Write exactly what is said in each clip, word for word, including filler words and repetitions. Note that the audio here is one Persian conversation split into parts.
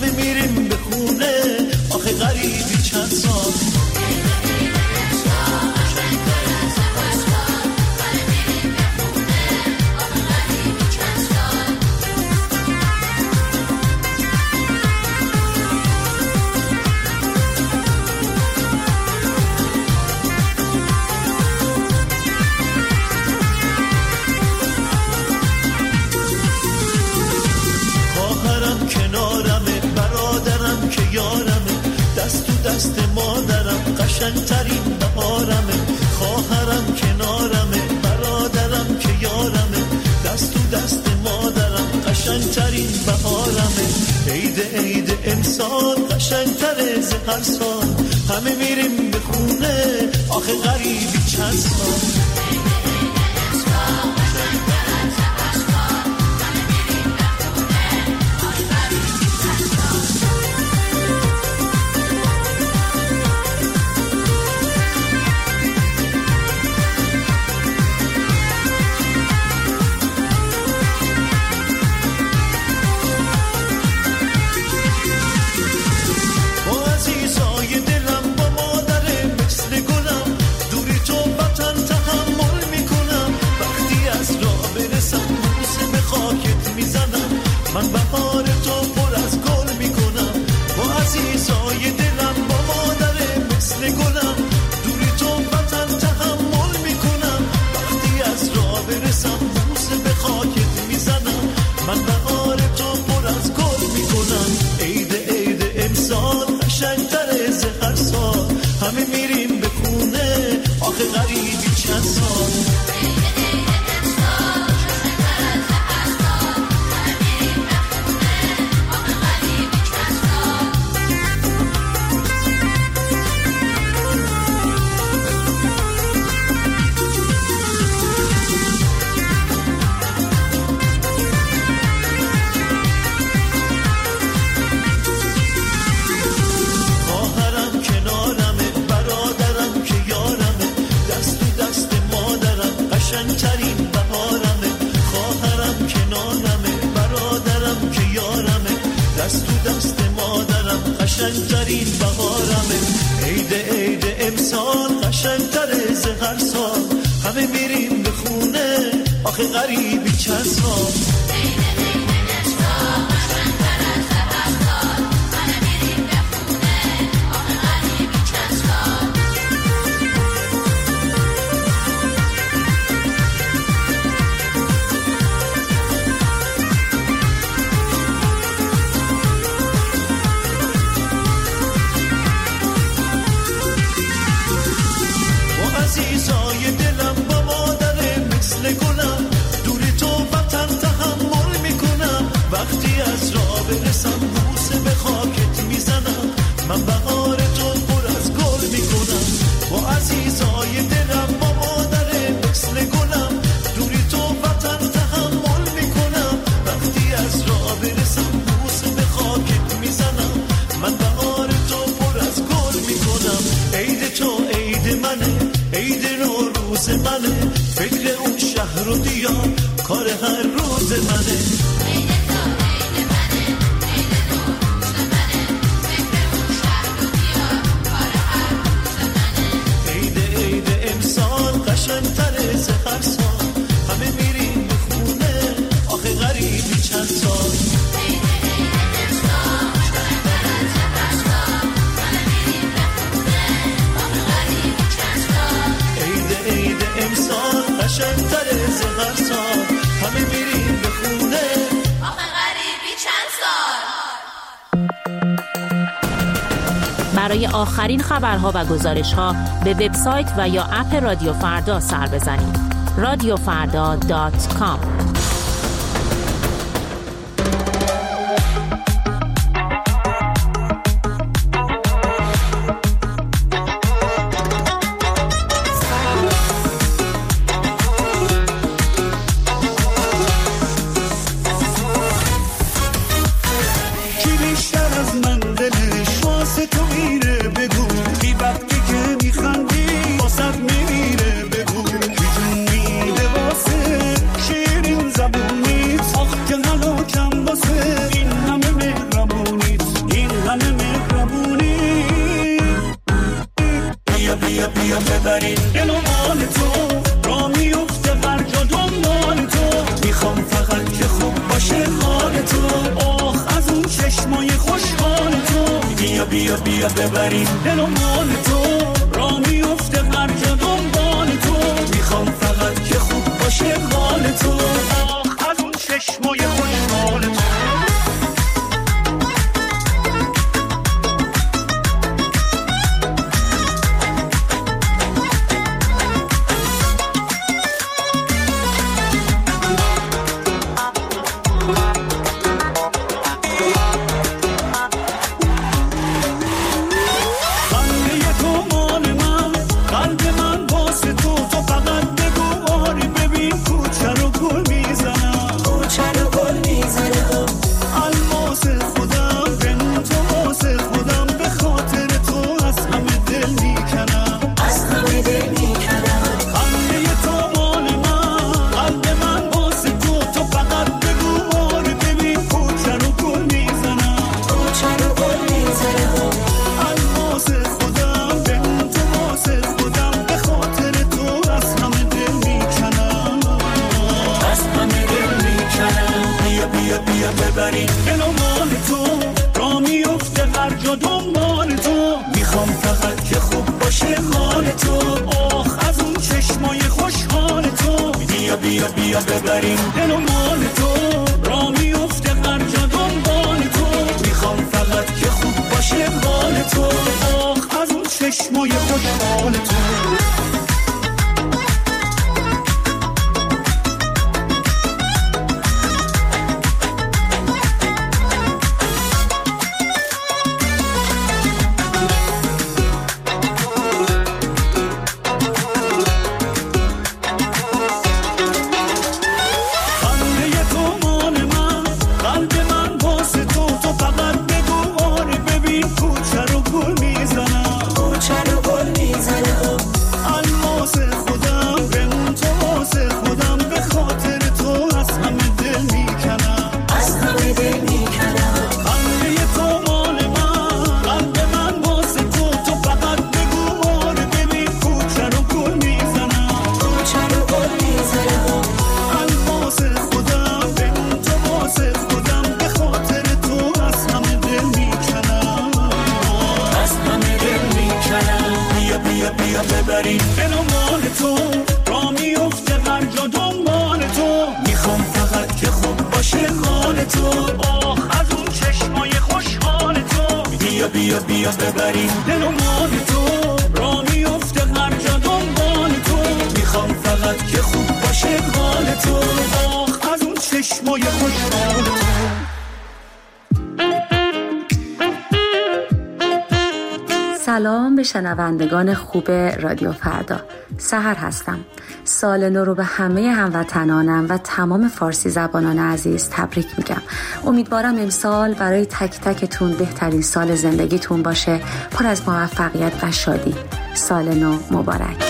همه میریم به خونه آخه غریبی چند سال. دست مادرم قشنگترین بهارمه، خواهرم کنارمه، برادرم که یارمه، دست تو دست مادرم قشنگترین بهارمه. عید عید امسال قشنگتره ز هر سال، همه میریم به خونه آخه غریبی چند سال. من بهار تو پر از گل میکنم، با عزیزای دلم با مادر مثل گلم، دوری تو وطن تحمل میکنم، وقتی از راه برسم بوسه به خاکت میزنم. من بهار تو پر از گل میکنم، عید عید امسال قشنگتره ز هر سال، همه میریم به خونه آخه غریبی چند سال. قشنگترین بهارمه، خواهرم کنارمه، برادرم که یارمه، دست تو دست مادرم قشنگترین بهارمه. عید عید امسال قشنگتره ز هر سال، همه میریم به خونه آخه غریبی چند سال. عزیزای دلم با مادر مثل گلم، دوری تو وطن تحمل میکنم، وقتی از راه برسم بوسه به خاکت میزنم. من بهار تو پر از گل میکنم، با عزیزای دلم با مادر مثل گلم، دوری تو وطن تحمل میکنم، وقتی از راه برسم بوسه به خاکت میزنم. من بهار تو پر از گل میکنم، عید تو عید منه، عید نوروز منه، فکر اون شهر و دیار کار هر روز منه. عید تو عید منه، عید نوروز منه، فکر اون شهر و دیار کار هر روز منه. عید عید امسال قشنگتره ز هر سال، همه میریم به خونه آخه غریبی چند سال. قشنگتره ز هر سال، همه میریم به خونه آخه غریبی چند سال. برای آخرین خبرها و گزارش‌ها به وبسایت و یا اپ رادیو فردا سر بزنید. رادیو فردا دات کام. واسه بیا بیا ببرین دل و مال تو، را میفته برجا دنبال تو، میخوام فقط که خوب باشه حال تو، آخ از اون چشمای خوشحال تو، بیا بیا بیا ببرین دل و مال تو، را میفته برجا دنبال تو، میخوام فقط که خوب باشه حال تو، آخ از اون چشمای خوشحال تو. سلام به شنوندگان خوب رادیو فردا. سحر هستم. سال نو رو به همه هموطنانم و تمام فارسی زبانان عزیز تبریک میگم. امیدوارم امسال برای تک تکتون بهترین سال زندگیتون باشه، پر از موفقیت و شادی. سال نو مبارک.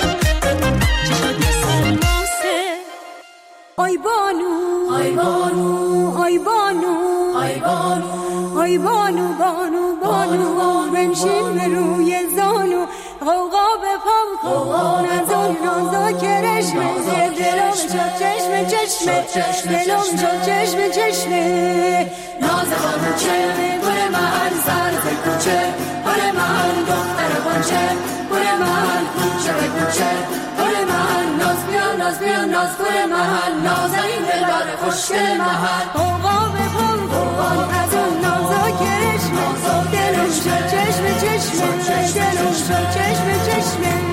آی بانو آی بانو آی بانو آی بانو آی بانو بانو بانو بنشین به روی زانو غوغا به پام کن از اون نازا کرشمه دلم شد چشم چشمه دلم شد چشم چشمه ناز خانو چه گل من سر ز کوچه گل من دختر بانچه گل من کوچه به کوچه گل من ناز بیا ناز بیا ناز گل من ناز این دلبر خوشگل من غوغا به پام کن از اون نازا کرشمه دلم شد چشم چشمه دلم شد چشم چشمه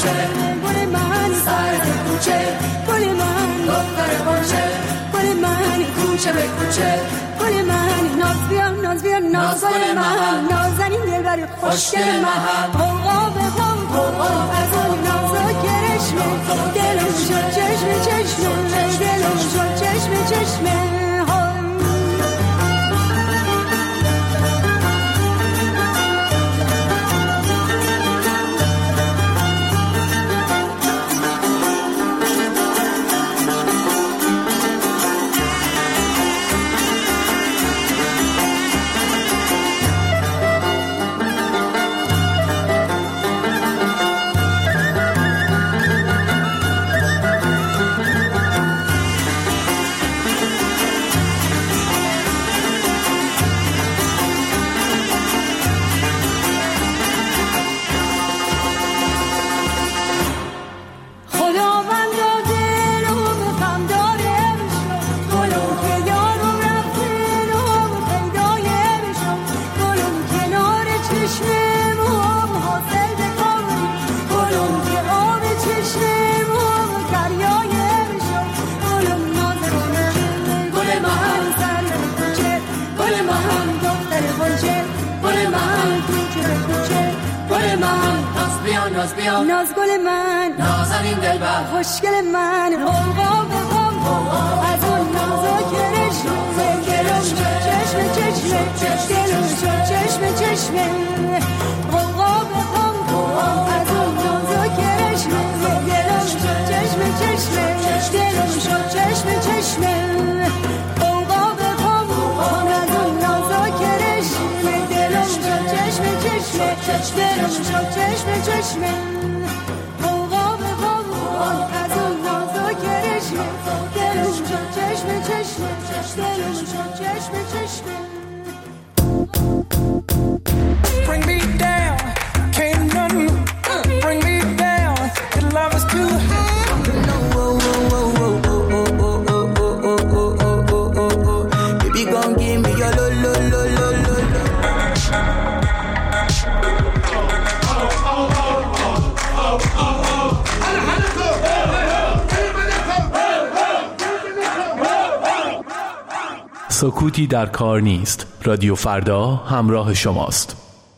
کوچه گل من سر کوچه گل من دختر کوچه گل من کوچه به کوچه گل من ناز بیا ناز بیا ناز گل من نازنین دلبر خوشگل من قوقا به قوقا از اون نازا کرشمه دلم شد چشم چشمه دلم شد چشم چشمه ناز گل من نازنین دلبر خوشگل من قوقا به قوقا از اون نازا کرشمه دلم شد چشم چشمه دلم شد چشم چشمه قوقا به قوقا از اون نازا کرشمه دلم شد چشم چشمه دلم شد چشم چشمه قوقا به قوقا از اون نازا کرشمه دلم شد چشم چشمه دلم شد چشم چشمه Bring me down, can't nothing bring me down. Your love is too high. Baby, gon' give me your lo lo lo lo lo lo. سکوتی در کار نیست. رادیو فردا همراه شماست.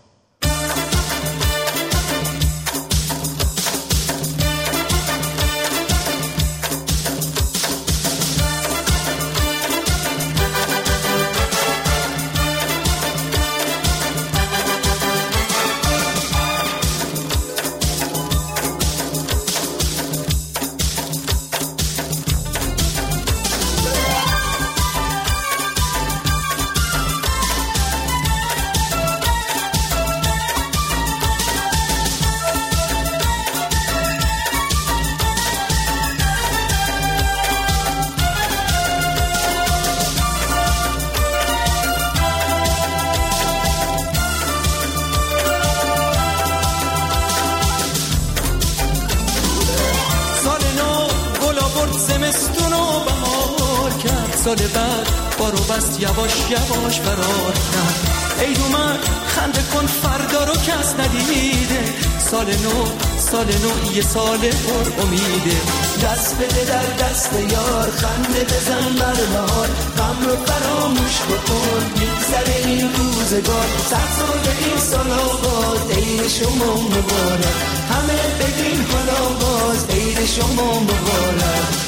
سال بعد بارو بست یواش یواش فرار کرد. ای من خنده کن فردا رو کس ندیده. سال نو سال نو یه سال پر امیده. دست بده در دست یار خنده بزن بر بهار. غم رو فراموش بکن میگذره این روزگار. صد سال این سال آغاز عید شما مبارک. همه بگین حالا باز عید شما مبارک.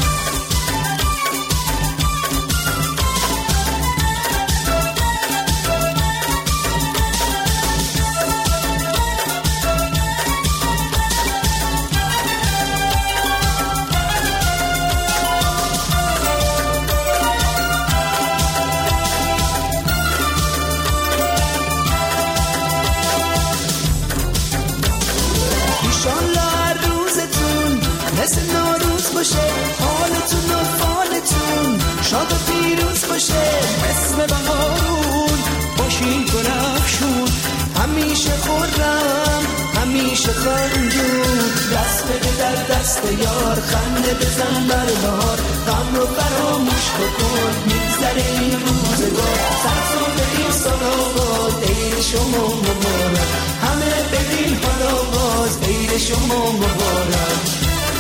مثل نوروز باشه حالتون و فالتون شاد و پیروز باشه. مثل بهارون باشین گل افشون همیشه خرم همیشه خندون. دست بده در دست دست یار خنده بزن بر بهار غم رو فراموش بکن میگذره این روزگار سرسو بدین سال آباد عید شما مبارک همه بدین حال آواز عید شما مبارک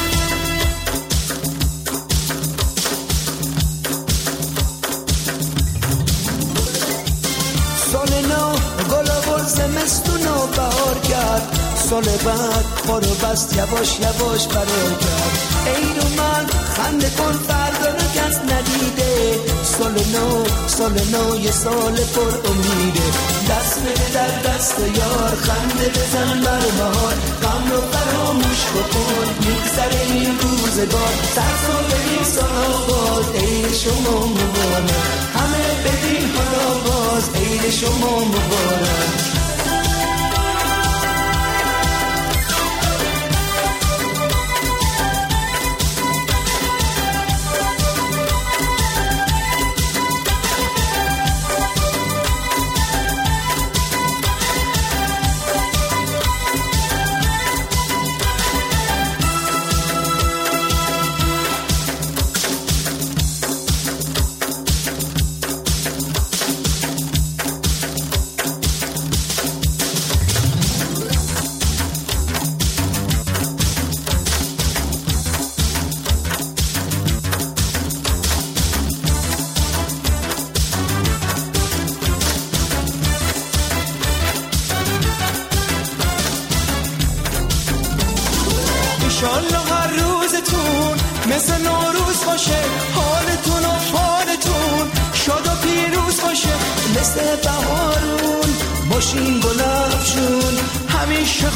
سال نو گل و زمستون و بهار کرد سال بعد پارو بست یواش یواش فرار کرد ای رو من خنده کن فردا رو کس ندیده سال نو سال نو یه سال پر امیده دست بده در دست یار خنده بزن بر بهار غم رو فراموش بکن میگذره این روزگار سرسو بدین سال آباد عید شما مبارک همه بدین حال آواز عید شما مبارک انشالله هر روزتون مثل نوروز باشه حالتون و فالتون شاد و پیروز باشه مثل بهارون باشین گلابشون همیشه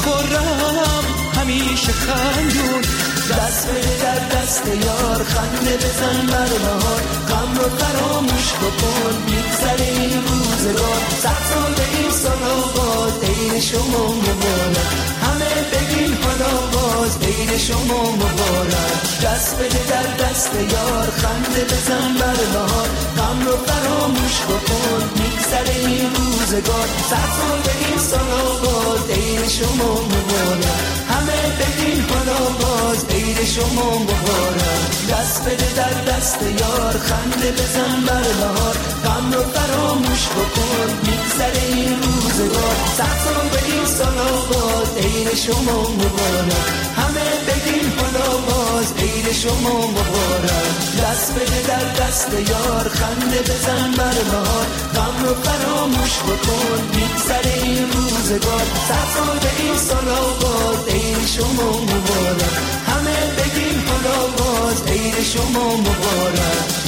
خرم همیشه خندون دست بده در دست یار خنده بزن بر بهار غم رو فراموش بکن میگذره این روزگار صد سال به این سال آباد عید شما مبارک همه بگین حال آواز عید شما مبارک دست بده در دست یار خنده بزن بر بهار غم رو فراموش بکن میگذره این روزگار صد سال به این سال آباد عید شما مبارک همه بگین حال آواز عید شما مبارک دست بده در دست یار خنده بزن بر بهار غم رو فراموش بکن میگذره این روزگار صد سال به این سال آباد عید شما مبارک همه بگین حال آواز عید شما مبارک دست بده در دست یار خنده بزن بر بهار غم رو فراموش بکن میگذره این روزگار صد سال به این سال آباد عید شما مبارک همه بگین حال آواز عید شما مبارک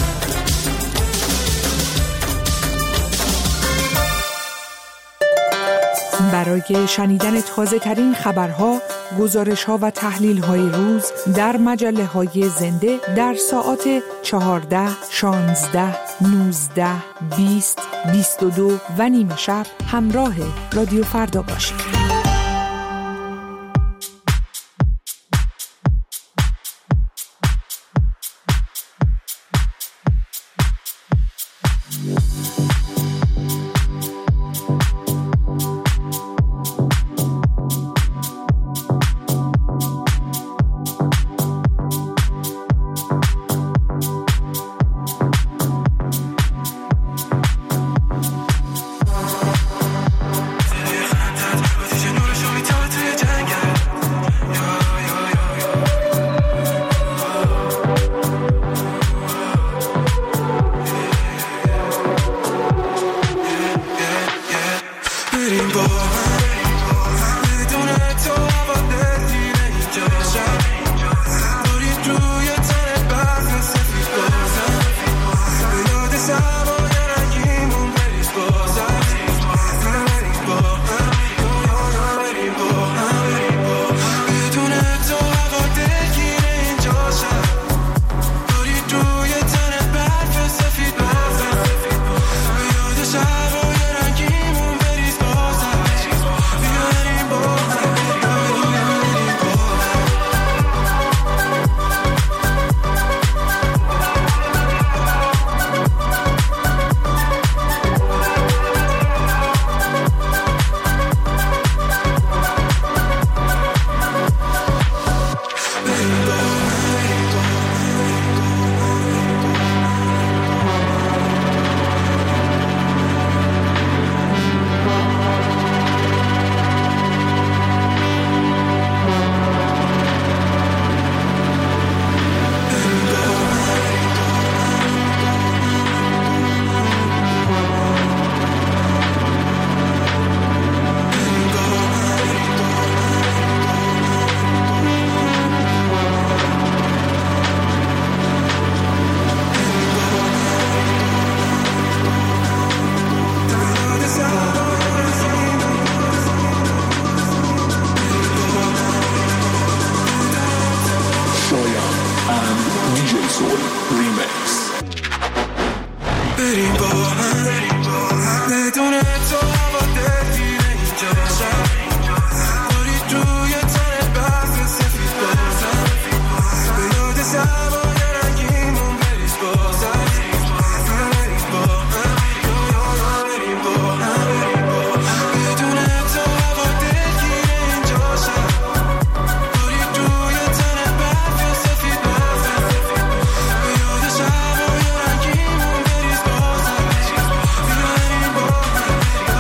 برای شنیدن تازه ترین خبرها، گزارش ها و تحلیل های روز در مجله های زنده در ساعات چهارده، شانزده، نوزده، بیست، بیست و دو و نیمه شب همراه رادیو فردا باشید. سول ریمیکس. بریم با هم بدون تو هوا دلگیره اینجا شد باری توی تن بحث سفید بازم به یاد سوای رنگیمون بریز بازم بریم با هم بریم با هم بدون تو هوا دلگیره اینجا شد باری توی تن بحث سفید بازم به یاد سوای رنگیمون بریز بازم بریم با هم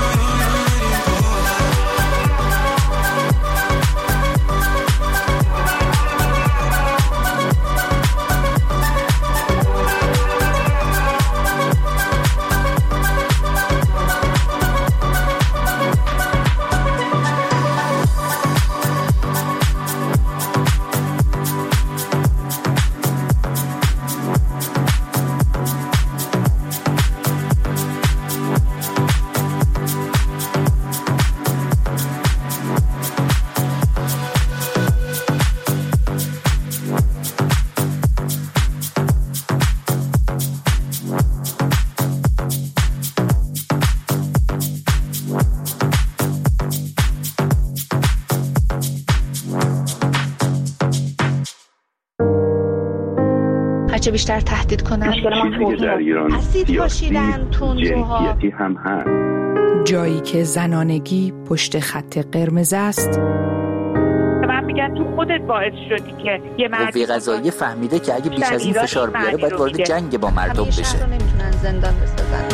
هرچه بیشتر تهدید کنن چیزی که در ایران سیاسی جنسیتی هم هست. جایی که زنانگی پشت خط قرمز است. من میگن تو خودت باعث شدی که یه مرد قوه قضاییه فهمیده که اگه بیش از این فشار بیاره باید وارد جنگ با مردم بشه. همیشه رو نمیتونن زندان بسازن.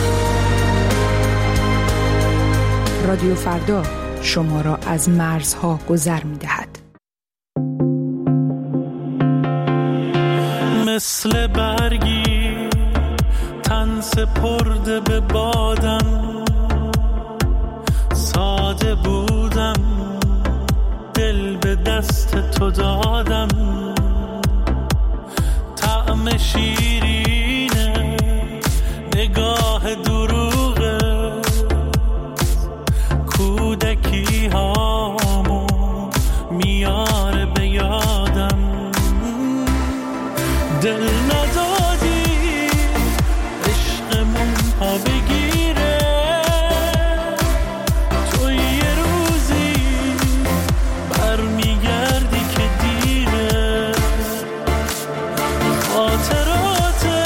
رادیو فردا شما را از مرزها گذر می‌دهد. مثل برگی تن سپرده به بادم، ساده بودم دل به دست تو دادم، طعم شیرینه نگاه دروغه، کودکی هامو میاره به یادم، دل ندادی عشقمون ها بگیره، تو یه روزی برمیگردی که دیره، خاطرات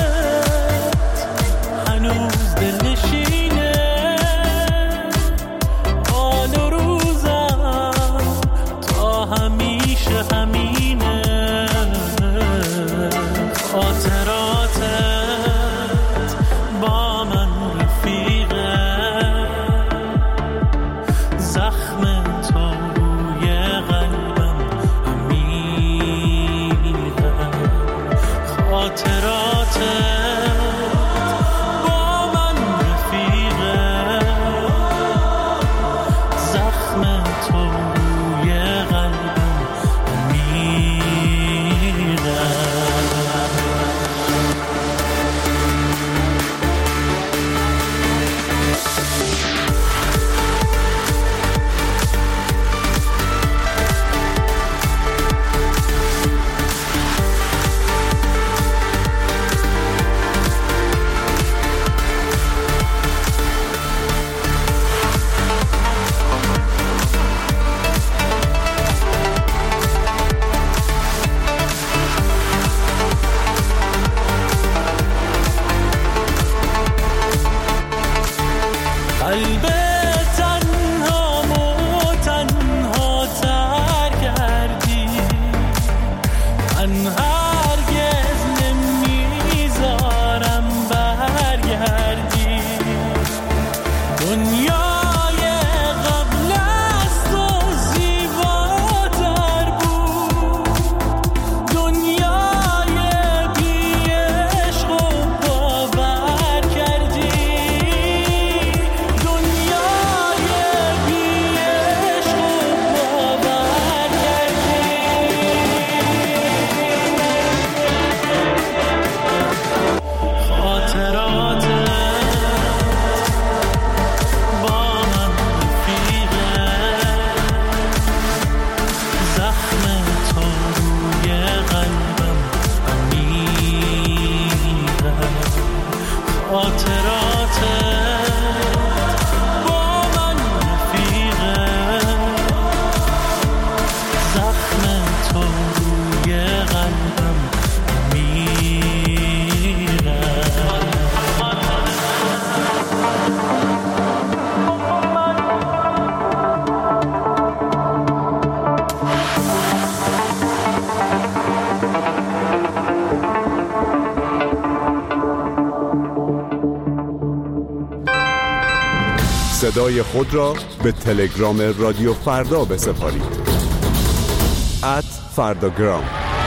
صدای خود را به تلگرام رادیو فردا بسپارید. ات فرداگرام.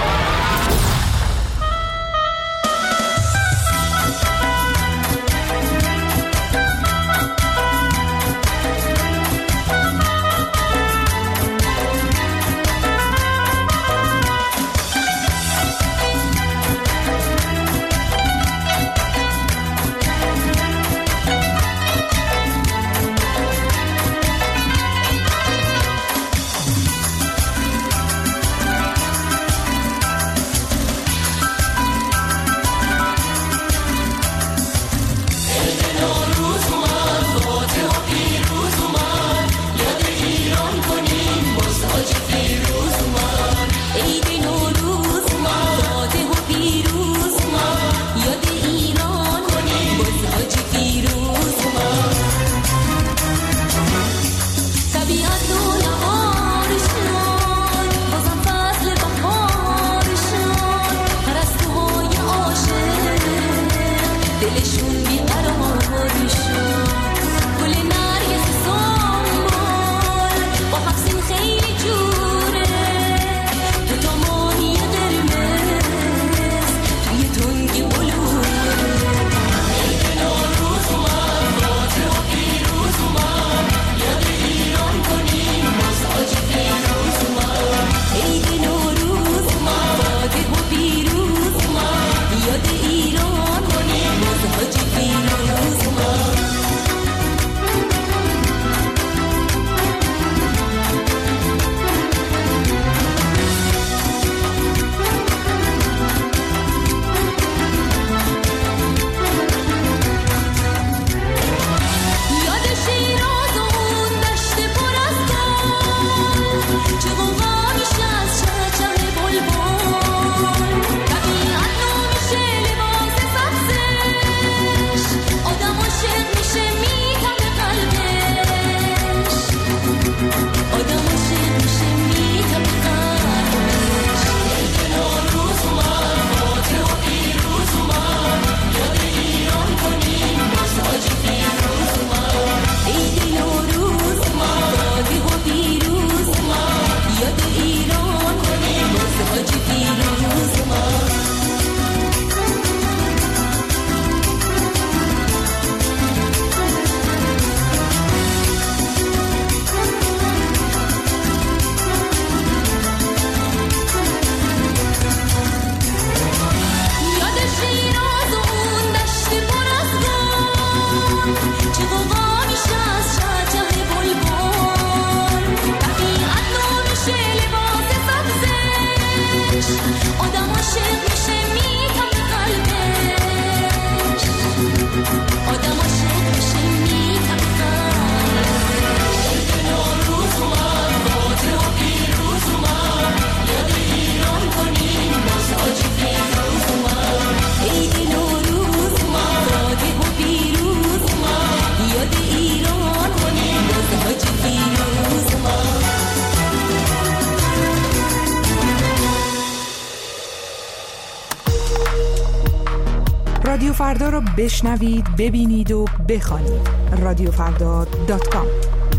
رادیو فردا رو بشنوید، ببینید و بخوانید. رادیو فردا دات کام.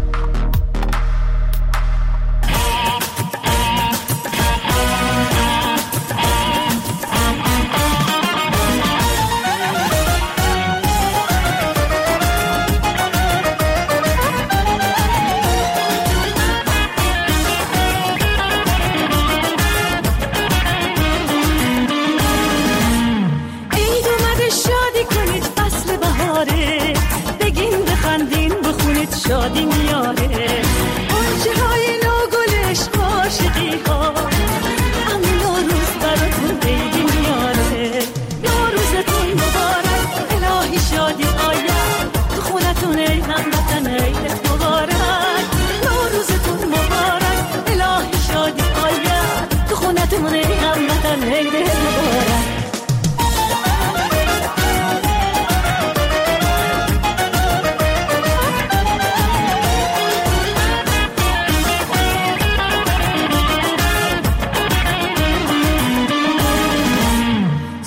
شادی میاره آنچه های نوگلش عاشقی ها، اما نوروز براتون عیدی میاره. نوروزتون مبارک، الهی شادی آید تو خونتون، ای هموطن عیدت مبارک. نوروزتون مبارک، الهی شادی آید تو خونتون، ای هموطن عیدت مبارک.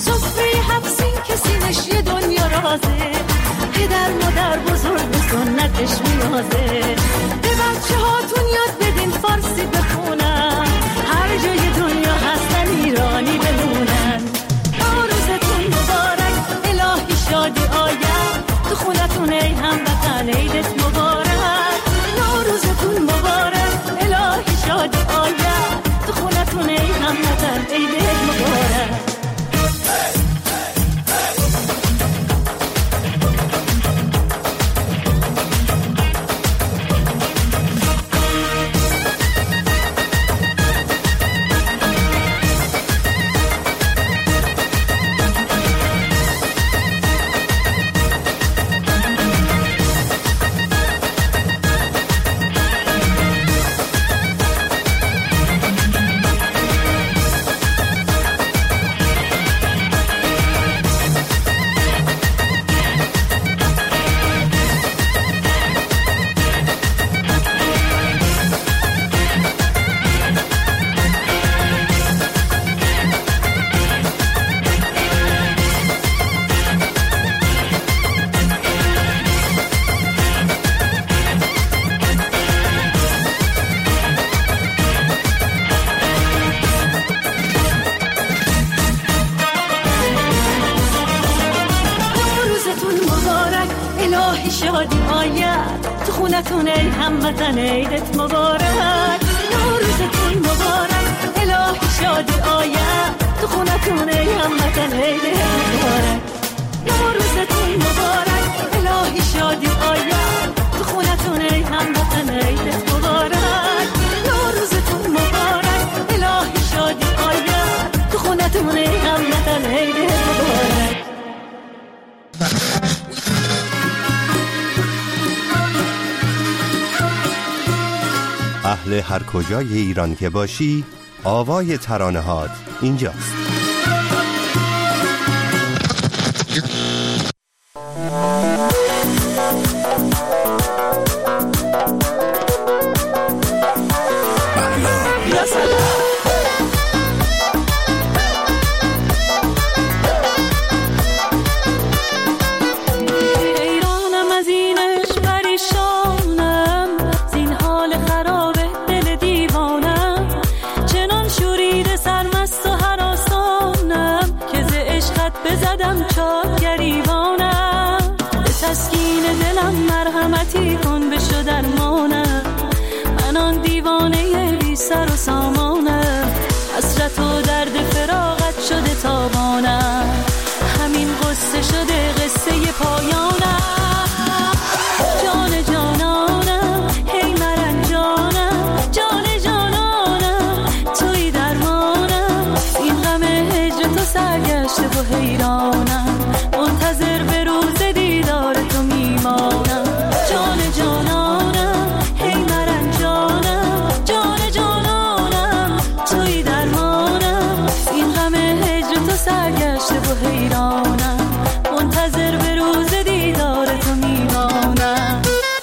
پدر مادر بزرگ سنت عشق نیازه. به بچه هاتون یاد بدین فارسی بخونن، هر جای دنیا هستن ایرانی بمونن. نوروزتون مبارک، الهی شادی آید تو خونتون، ای هموطن عیدت مبارک. نوروزتون مبارک، الهی شادی آید تو خونتون، ای هموطن عیدت مبارک. شادی آید تو خونتون، ای هموطن عیدت مبارک. نوروزتون مبارک، الهی شادی آید تو خونتون، ای هموطن عیدت مبارک. نوروزتون مبارک، الهی شادی آید تو خونتون، ای هموطن عیدت مبارک. نوروزتون مبارک، الهی شادی آید تو خونتون، ای هموطن عیدت مبارک. اهل هر کجای ایران که باشی، آوای ترانه‌هات اینجاست. مرحمتی کن بشو درمانم، من آن دیوانه بی سر و سامانم. حسرت و درد فراقت شده تابانم، همین قصه شده قصه پایانم. جان جانانم، هی مرنجانم، جان جانانم، توی درمانم. این غم هجر تو سرگشته و حیرانم، منتظر به روز دیدار تو میمانم. جان جانانم، هی مرنجانم، جان جانانم، توی درمانم. این غم هجر تو سرگشته و حیرانم، منتظر به روز دیدار تو میمانم.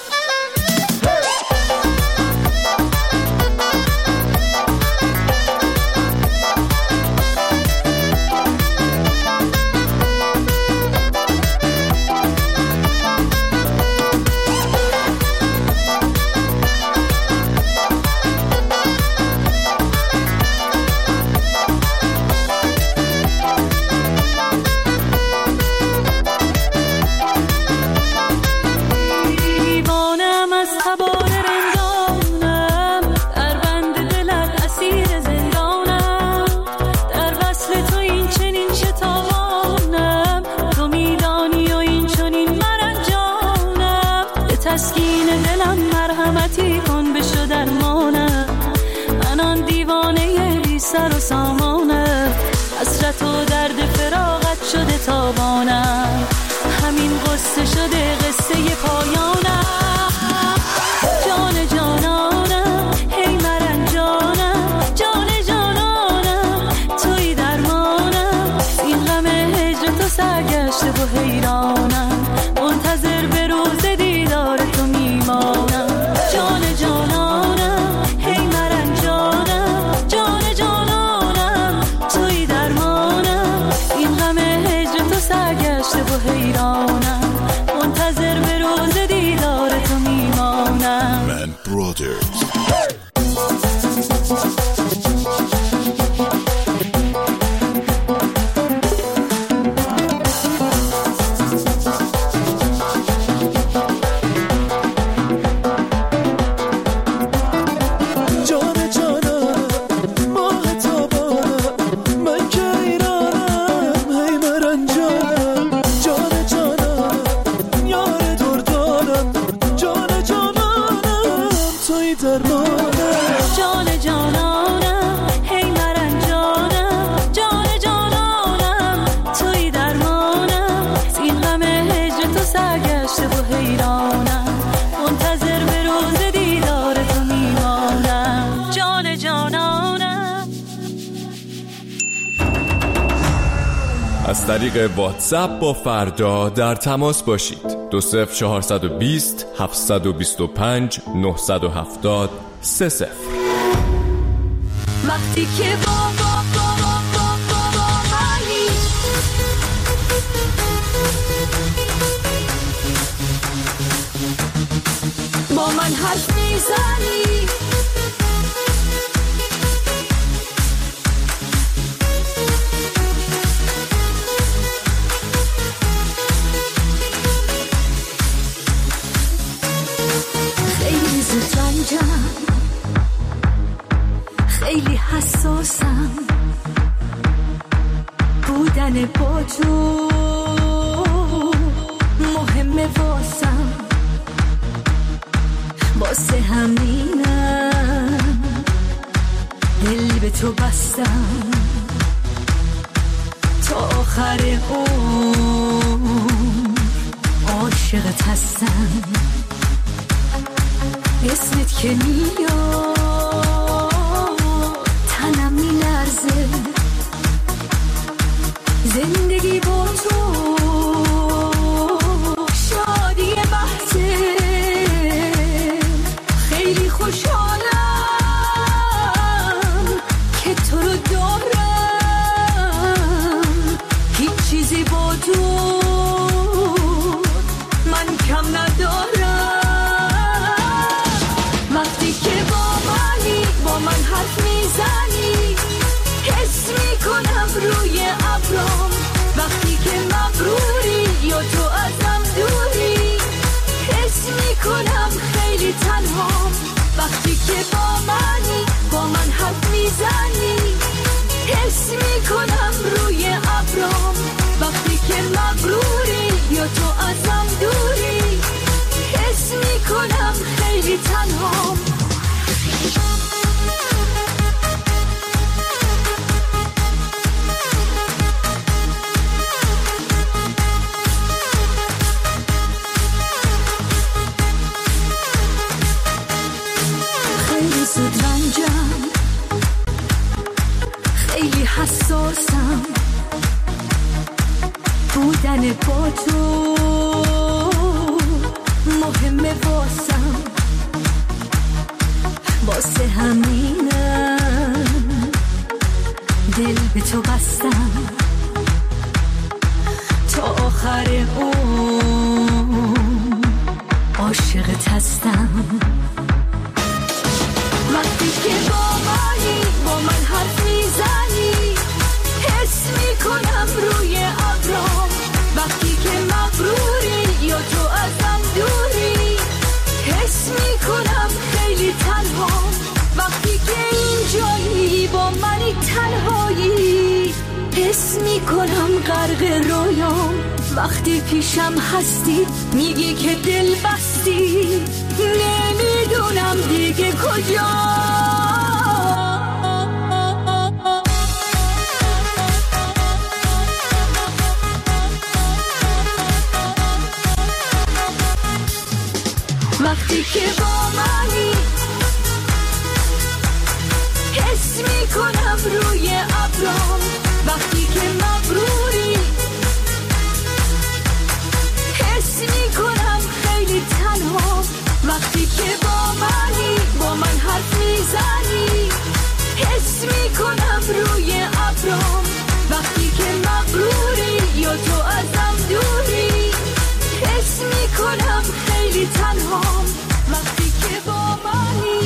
سر و سامانه، حسرت و درد فراقت شده تابانم، همین قصه شده قصه پایانم. جان جانانم، هی مرنجانم، جان جانانم، توی درمانم. این غم هجر تو سرگشته و حیرانم، منتظر به روز دیدار تو میمانم. جان جانانم، هی مرنجانم، جان جانانم، توی درمانم. این غم هجر تو سرگشته و حیرانم، منتظر به روز دیدار تو میمانم. از طریق واتساپ با فردا در تماس باشید. دو صفر چهارصد و بیست هفتصد و بیست و پنج نهصد و هفتاد سه صفر. وقتی که بابا بابا بابا بابایی با من حرف میزنی، خیلی زود رنجم، خیلی حساسم، بودن با تو مهمه واسم، واسه همینم دل به تو بستم، تا آخر عمر عاشقت هستم. اسمت که میاد تنم میلرزه، زندگی با تو شادی بحثه، خیلی خوشحالم که تو رو دارم، هیچ چیزی با تو من کم ندارم. وقتی که با منی با من حرف میزنی، حس میکنم روی ابرام، وقتی که مغروری یا تو ازم دوری، حس میکنم خیلی تنهام. وقتی که با منی با من حرف میزنی، حس میکنم روی ابرام، وقتی که مغروری یا تو ازم دوری، حس میکنم خیلی تنهام. خیلی زود رنجم، خیلی حساسم، بودن با تو مهمه واسم، واسه همینم دل به تو بستم، تا آخر عمر عاشقت هستم. وقتی که با منی با من حرف میزنی، حس میکنم روی ابرام، وقتی که مغروری یا تو ازم دوری، حس میکنم خیلی تنهام. وقتی که اینجایی با منی تنهایی، حس میکنم غرق رویام، وقتی پیشم هستی میگی که دل بستی، نمیدونم دیگه کجا. وقتی که با منی حس میکنم روی ابرام، وقتی که مغروری، حس میکنم خیلی تنهام. وقتی که با منی با من حرف میزنی، حس میکنم روی ابرام، وقتی که مغروری یا تو ازم دوری، حس میکنم خیلی تنهام. وقتی که با منی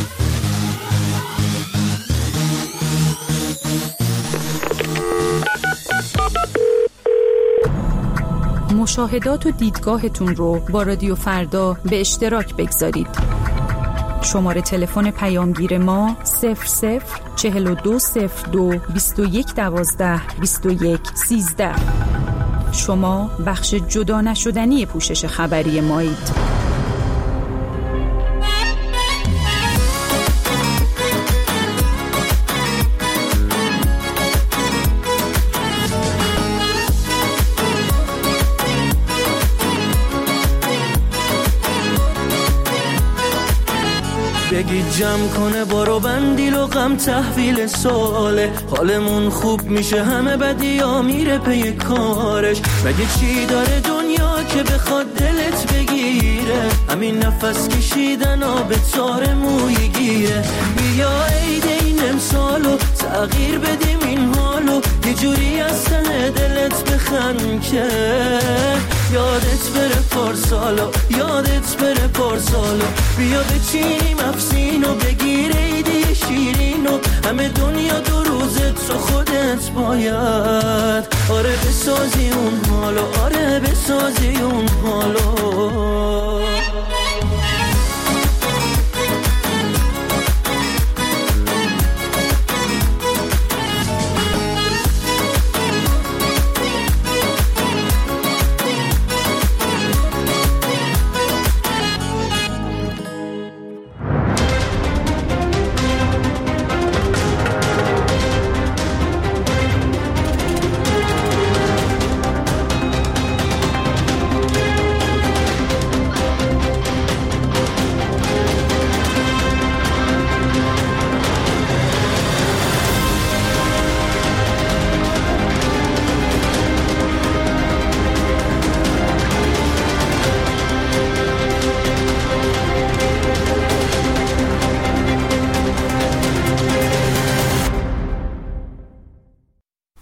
مشاهدات و دیدگاهتون رو با رادیو فردا به اشتراک بگذارید. شماره تلفن پیامگیر ما صفر صفر چهل و دو صفر دو بیست و یک دوازده بیست و یک سیزده. شما بخش جدا نشدنی پوشش خبری مایید. بگی جمع کنه بارو بندیل و غم تحویل ساله، حالمون خوب میشه همه بدی ها میره پی کارش. مگه چی داره دنیا که بخواد دلت بگیره، همین نفس کشیدن ها به تار موی گیره. بیا عید این امسالو تغییر بدیم این حالو، یه جوری از ته دلت بخند که یادت بره پارسالو، یادت بره پارسالو. بیا بچینیم افسینو بگیر عیدی شیرینو، همه دنیا دو روزت تو خودت باید آره بسازی اون حالو، آره بسازی اون حالو.